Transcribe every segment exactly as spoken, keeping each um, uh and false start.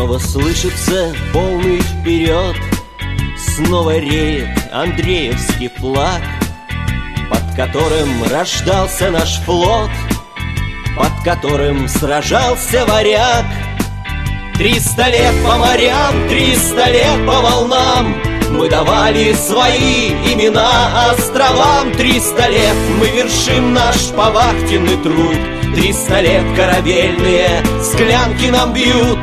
Снова слышится полный вперед, снова реет Андреевский флаг, под которым рождался наш флот, под которым сражался варяг. Триста лет по морям, триста лет по волнам мы давали свои имена островам. Триста лет мы вершим наш повахтенный труд, триста лет корабельные склянки нам бьют.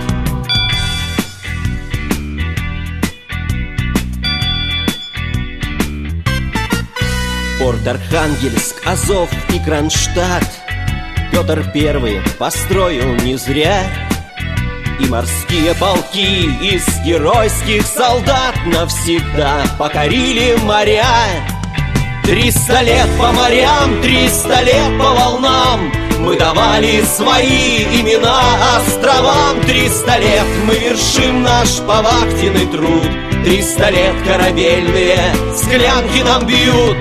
Порт Архангельск, Азов и Кронштадт Петр Первый построил не зря, и морские полки из геройских солдат навсегда покорили моря. Триста лет по морям, триста лет по волнам мы давали свои имена островам. Триста лет мы вершим наш повахтенный труд, триста лет корабельные склянки нам бьют.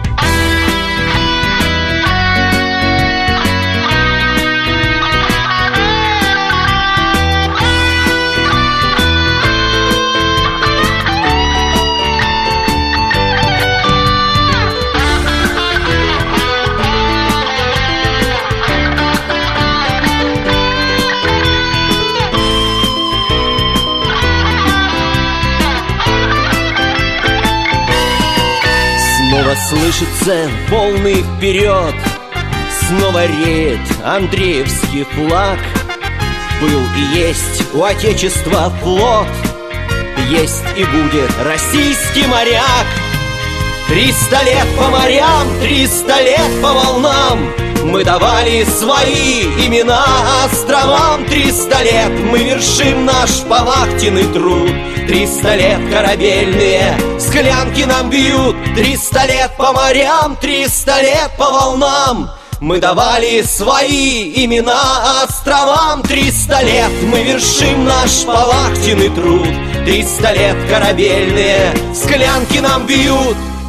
Снова слышится полный вперед, снова реет Андреевский флаг. Был и есть у Отечества флот, есть и будет российский моряк. Триста лет по морям, триста лет по волнам мы давали свои имена островам. Триста лет мы вершим наш повахтенный труд, триста лет корабельные склянки нам бьют. Триста лет по морям, триста лет по волнам мы давали свои имена островам. Триста лет мы вершим наш повахтенный труд, триста лет корабельные склянки нам бьют.